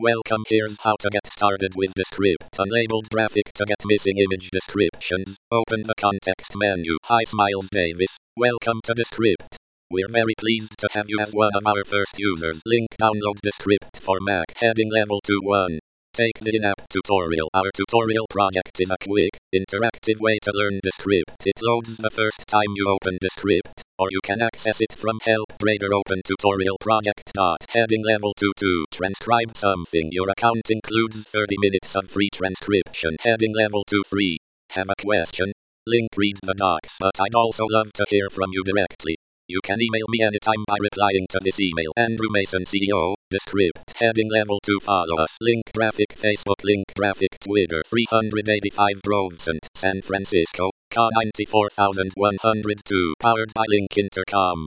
Welcome, here's how to get started with the script. Unlabeled graphic to get missing image descriptions. Open the context menu. Hi Smiles Davis, welcome to the script. We're very pleased to have you as one of our first users. Link download the script for Mac. Heading level 2.1. Take the in-app tutorial. Our tutorial project is a quick, interactive way to learn the script. It loads the first time you open the script, or you can access it from Help Radar. Open tutorial project. Heading level 2.2. Transcribe something. Your account includes 30 minutes of free transcription. Heading level 2.3. Have a question? Link read the docs, but I'd also love to hear from you directly. You can email me anytime by replying to this email. Andrew Mason, CEO, the script. Heading level 2. Follow us. Link graphic Facebook. Link graphic Twitter. 385 Grove St. San Francisco. Ca 94102. Powered by Link Intercom.